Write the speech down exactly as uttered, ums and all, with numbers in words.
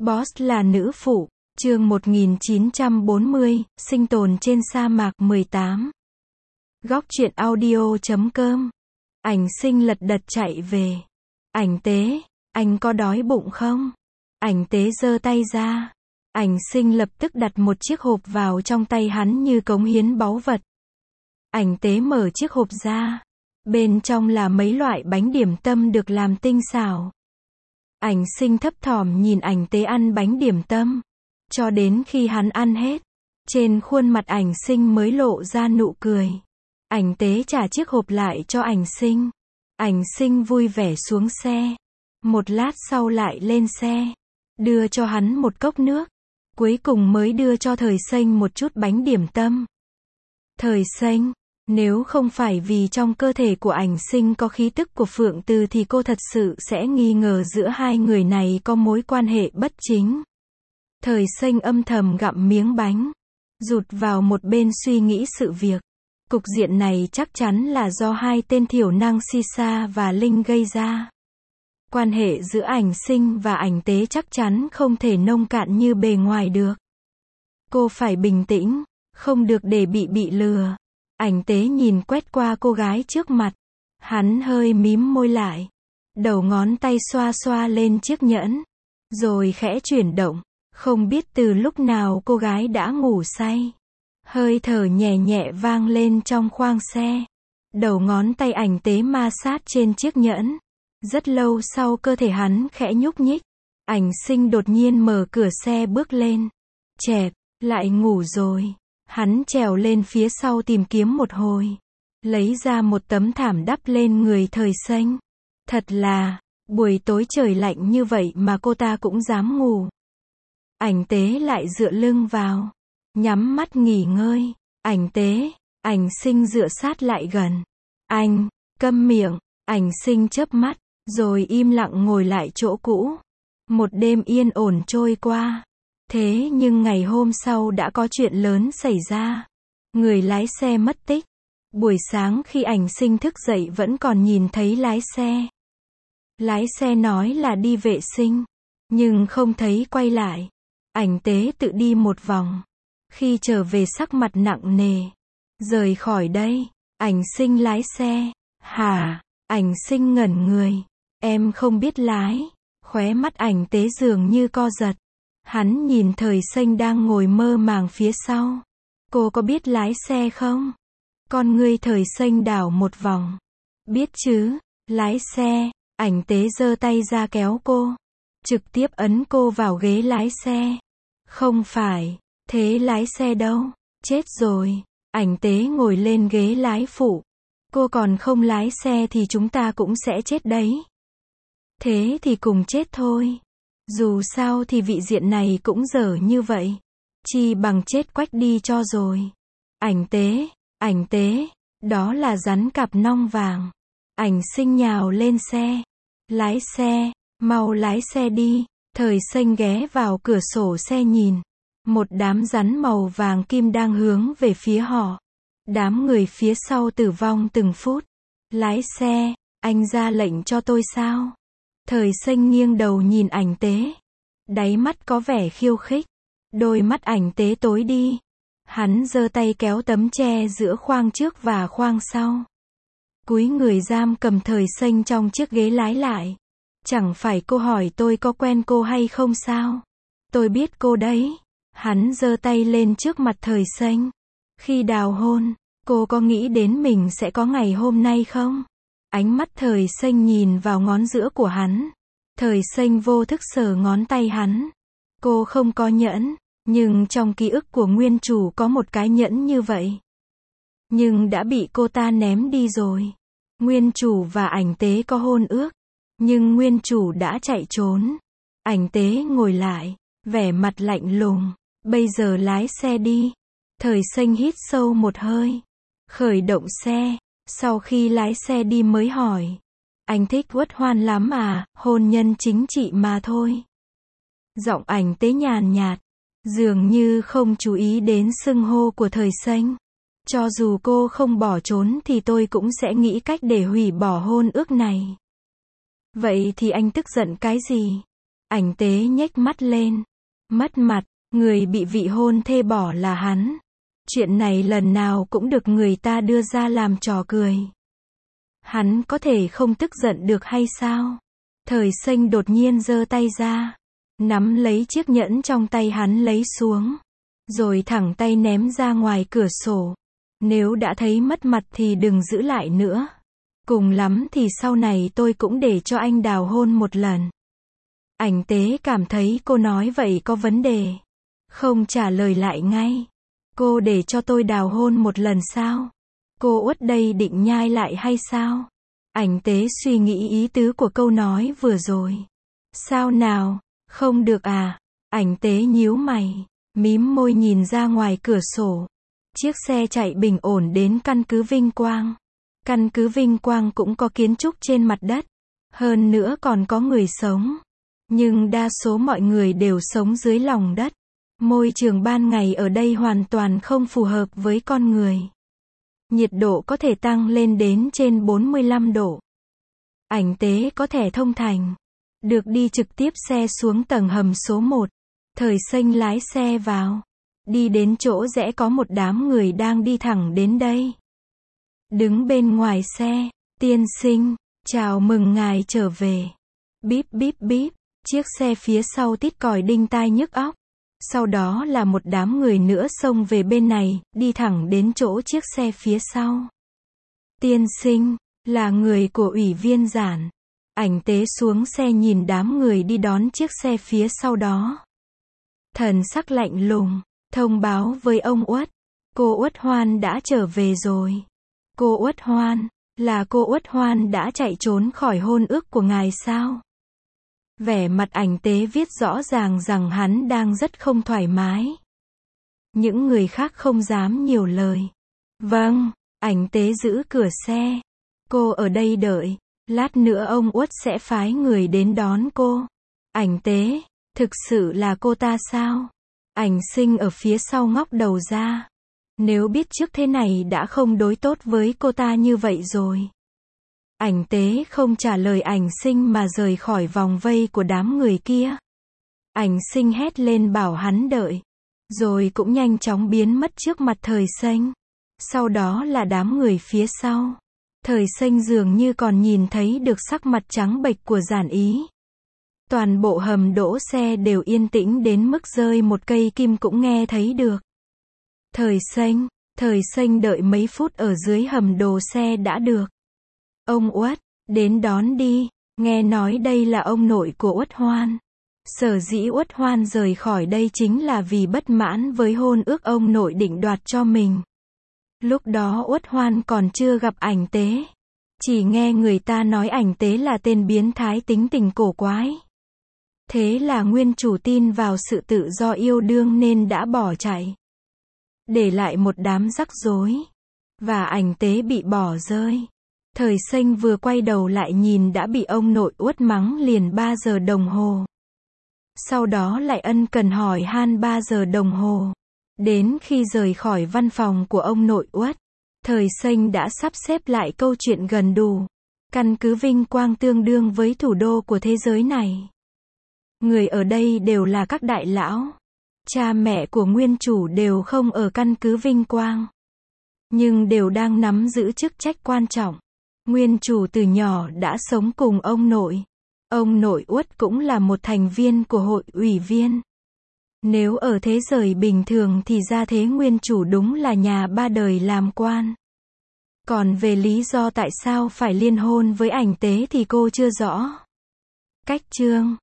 Boss là nữ phụ, chương một nghìn chín trăm bốn mươi, sinh tồn trên sa mạc mười tám. Góc truyện audio chấm com. Ảnh sinh lật đật chạy về. Ảnh tế, anh có đói bụng không? Ảnh tế giơ tay ra. Ảnh sinh lập tức đặt một chiếc hộp vào trong tay hắn như cống hiến báu vật. Ảnh tế mở chiếc hộp ra. Bên trong là mấy loại bánh điểm tâm được làm tinh xảo. Ảnh sinh thấp thỏm nhìn ảnh tế ăn bánh điểm tâm. Cho đến khi hắn ăn hết, trên khuôn mặt ảnh sinh mới lộ ra nụ cười. Ảnh tế trả chiếc hộp lại cho ảnh sinh. Ảnh sinh vui vẻ xuống xe. Một lát sau lại lên xe. Đưa cho hắn một cốc nước. Cuối cùng mới đưa cho Thời Xanh một chút bánh điểm tâm. Thời Xanh, nếu không phải vì trong cơ thể của ảnh sinh có khí tức của Phượng Từ thì cô thật sự sẽ nghi ngờ giữa hai người này có mối quan hệ bất chính. Thời Xanh âm thầm gặm miếng bánh, rụt vào một bên suy nghĩ sự việc. Cục diện này chắc chắn là do hai tên thiểu năng Sisa và Linh gây ra. Quan hệ giữa ảnh sinh và ảnh tế chắc chắn không thể nông cạn như bề ngoài được. Cô phải bình tĩnh, không được để bị bị lừa. Ảnh tế nhìn quét qua cô gái trước mặt. Hắn hơi mím môi lại. Đầu ngón tay xoa xoa lên chiếc nhẫn. Rồi khẽ chuyển động. Không biết từ lúc nào cô gái đã ngủ say. Hơi thở nhẹ nhẹ vang lên trong khoang xe. Đầu ngón tay ảnh tế ma sát trên chiếc nhẫn. Rất lâu sau cơ thể hắn khẽ nhúc nhích. Ảnh sinh đột nhiên mở cửa xe bước lên. Chẹp, lại ngủ rồi. Hắn trèo lên phía sau tìm kiếm một hồi. Lấy ra một tấm thảm đắp lên người Thời Xanh. Thật là, buổi tối trời lạnh như vậy mà cô ta cũng dám ngủ. Ảnh tế lại dựa lưng vào. Nhắm mắt nghỉ ngơi. Ảnh tế, ảnh sinh dựa sát lại gần. Anh, câm miệng. Ảnh sinh chớp mắt, rồi im lặng ngồi lại chỗ cũ. Một đêm yên ổn trôi qua. Thế nhưng ngày hôm sau đã có chuyện lớn xảy ra. Người lái xe mất tích. Buổi sáng khi ảnh sinh thức dậy vẫn còn nhìn thấy lái xe. Lái xe nói là đi vệ sinh, nhưng không thấy quay lại. Ảnh tế tự đi một vòng. Khi trở về sắc mặt nặng nề. Rời khỏi đây. Ảnh sinh lái xe. Hả? Ảnh sinh ngẩn người. Em không biết lái. Khóe mắt ảnh tế dường như co giật. Hắn nhìn Thời Xanh đang ngồi mơ màng phía sau. Cô có biết lái xe không? Con ngươi Thời Xanh đảo một vòng. Biết chứ, lái xe. Ảnh tế giơ tay ra kéo cô. Trực tiếp ấn cô vào ghế lái xe. Không phải, thế lái xe đâu? Chết rồi. Ảnh tế ngồi lên ghế lái phụ. Cô còn không lái xe thì chúng ta cũng sẽ chết đấy. Thế thì cùng chết thôi. Dù sao thì vị diện này cũng dở như vậy. Chi bằng chết quách đi cho rồi. Ảnh tế, ảnh tế, đó là rắn cặp nong vàng. Ảnh sinh nhào lên xe. Lái xe, mau lái xe đi. Thời Xanh ghé vào cửa sổ xe nhìn. Một đám rắn màu vàng kim đang hướng về phía họ. Đám người phía sau tử vong từng phút. Lái xe, anh ra lệnh cho tôi sao? Thời Xanh nghiêng đầu nhìn ảnh tế. Đáy mắt có vẻ khiêu khích. Đôi mắt ảnh tế tối đi. Hắn giơ tay kéo tấm tre giữa khoang trước và khoang sau. Cúi người giam cầm Thời Xanh trong chiếc ghế lái lại. Chẳng phải cô hỏi tôi có quen cô hay không sao? Tôi biết cô đấy. Hắn giơ tay lên trước mặt Thời Xanh. Khi đào hôn, cô có nghĩ đến mình sẽ có ngày hôm nay không? Ánh mắt Thời Xanh nhìn vào ngón giữa của hắn. Thời Xanh vô thức sờ ngón tay hắn. Cô không có nhẫn, nhưng trong ký ức của nguyên chủ có một cái nhẫn như vậy. Nhưng đã bị cô ta ném đi rồi. Nguyên chủ và ảnh tế có hôn ước, nhưng nguyên chủ đã chạy trốn. Ảnh tế ngồi lại, vẻ mặt lạnh lùng. Bây giờ lái xe đi. Thời Xanh hít sâu một hơi. Khởi động xe. Sau khi lái xe đi mới hỏi. Anh thích Uất Hoan lắm à? Hôn nhân chính trị mà thôi. Giọng ảnh tế nhàn nhạt. Dường như không chú ý đến xưng hô của Thời Xanh. Cho dù cô không bỏ trốn thì tôi cũng sẽ nghĩ cách để hủy bỏ hôn ước này. Vậy thì anh tức giận cái gì? Ảnh Tế nhếch mắt lên. Mất mặt, người bị vị hôn thê bỏ là hắn. Chuyện này lần nào cũng được người ta đưa ra làm trò cười. Hắn có thể không tức giận được hay sao? Thời Xanh đột nhiên giơ tay ra, nắm lấy chiếc nhẫn trong tay hắn lấy xuống, rồi thẳng tay ném ra ngoài cửa sổ. Nếu đã thấy mất mặt thì đừng giữ lại nữa. Cùng lắm thì sau này tôi cũng để cho anh đào hôn một lần. Ảnh Tế cảm thấy cô nói vậy có vấn đề. Không trả lời lại ngay. Cô để cho tôi đào hôn một lần sao? Cô Uất đây định nhai lại hay sao? Ảnh Tế suy nghĩ ý tứ của câu nói vừa rồi. Sao nào? Không được à? Ảnh Tế nhíu mày, mím môi nhìn ra ngoài cửa sổ. Chiếc xe chạy bình ổn đến căn cứ Vinh Quang. Căn cứ Vinh Quang cũng có kiến trúc trên mặt đất. Hơn nữa còn có người sống. Nhưng đa số mọi người đều sống dưới lòng đất. Môi trường ban ngày ở đây hoàn toàn không phù hợp với con người. Nhiệt độ có thể tăng lên đến trên bốn mươi lăm độ. Ảnh Tế có thẻ thông thành. Được đi trực tiếp xe xuống tầng hầm số một. Thời Xanh lái xe vào. Đi đến chỗ rẽ có một đám người đang đi thẳng đến đây. Đứng bên ngoài xe. Tiên sinh, chào mừng ngài trở về. Bíp bíp bíp. Chiếc xe phía sau tít còi đinh tai nhức óc. Sau đó là một đám người nữa xông về bên này, đi thẳng đến chỗ chiếc xe phía sau. Tiên sinh, là người của ủy viên Giản. Ảnh Tế xuống xe nhìn đám người đi đón chiếc xe phía sau đó. Thần sắc lạnh lùng, thông báo với ông Uất. Cô Uất Hoan đã trở về rồi. Cô Uất Hoan, là cô Uất Hoan đã chạy trốn khỏi hôn ước của ngài sao? Vẻ mặt Ảnh Tế viết rõ ràng rằng hắn đang rất không thoải mái. Những người khác không dám nhiều lời. Vâng, Ảnh Tế giữ cửa xe. Cô ở đây đợi. Lát nữa ông Uất sẽ phái người đến đón cô. Ảnh Tế, thực sự là cô ta sao? Ảnh Sinh ở phía sau ngóc đầu ra. Nếu biết trước thế này đã không đối tốt với cô ta như vậy rồi. Ảnh Tế không trả lời Ảnh Sinh mà rời khỏi vòng vây của đám người kia. Ảnh Sinh hét lên bảo hắn đợi. Rồi cũng nhanh chóng biến mất trước mặt Thời Xanh. Sau đó là đám người phía sau. Thời Xanh dường như còn nhìn thấy được sắc mặt trắng bệch của Giản Ý. Toàn bộ hầm đỗ xe đều yên tĩnh đến mức rơi một cây kim cũng nghe thấy được. Thời Xanh, Thời Xanh đợi mấy phút ở dưới hầm đồ xe đã được. Ông Uất, đến đón đi, nghe nói đây là ông nội của Uất Hoan. Sở dĩ Uất Hoan rời khỏi đây chính là vì bất mãn với hôn ước ông nội định đoạt cho mình. Lúc đó Uất Hoan còn chưa gặp Ảnh Tế. Chỉ nghe người ta nói Ảnh Tế là tên biến thái tính tình cổ quái. Thế là nguyên chủ tin vào sự tự do yêu đương nên đã bỏ chạy. Để lại một đám rắc rối. Và Ảnh Tế bị bỏ rơi. Thời Xanh vừa quay đầu lại nhìn đã bị ông nội Uất mắng liền ba giờ đồng hồ. Sau đó lại ân cần hỏi han ba giờ đồng hồ. Đến khi rời khỏi văn phòng của ông nội Uất, Thời Xanh đã sắp xếp lại câu chuyện gần đủ. Căn cứ Vinh Quang tương đương với thủ đô của thế giới này. Người ở đây đều là các đại lão. Cha mẹ của nguyên chủ đều không ở căn cứ Vinh Quang. Nhưng đều đang nắm giữ chức trách quan trọng. Nguyên chủ từ nhỏ đã sống cùng ông nội. Ông nội Uất cũng là một thành viên của hội ủy viên. Nếu ở thế giới bình thường thì ra thế nguyên chủ đúng là nhà ba đời làm quan. Còn về lý do tại sao phải liên hôn với Ảnh Tế thì cô chưa rõ. Cách chương